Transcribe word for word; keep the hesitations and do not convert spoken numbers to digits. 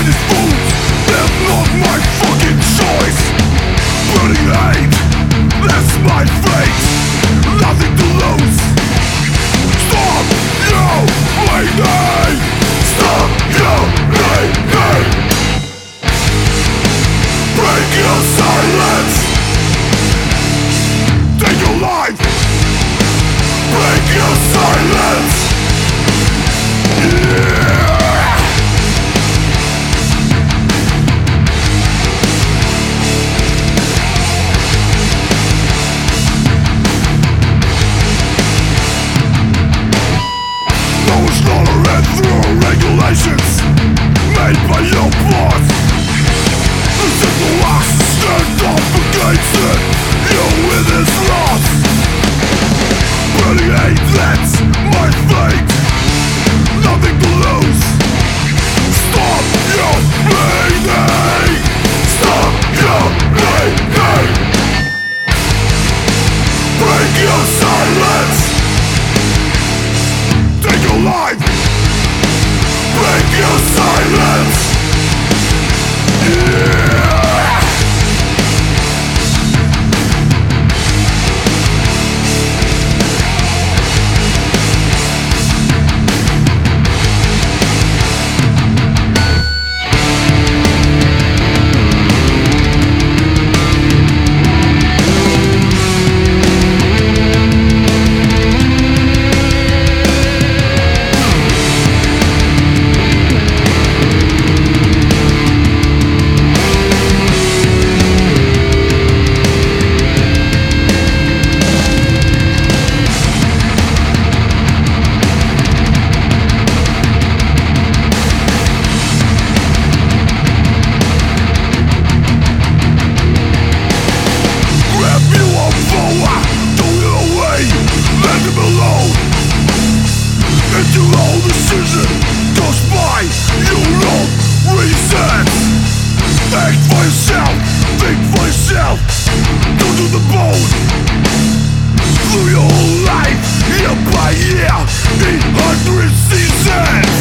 Chinese foods, they're not my fucking choice. Burning hate, that's my fate. Nothing to lose. Stop your bleeding. Stop your bleeding. Break your silence. Take your life. Break your silence. Yeah. Regulations made by your boss. The simple acts stand up against it. You with his loss. Burning hate, that's my fate. Nothing to lose. Stop your bleeding. Stop your bleeding. Break your silence. Take your life. Break your silence. Yeah. Through your whole life, year by year, in hundred seasons.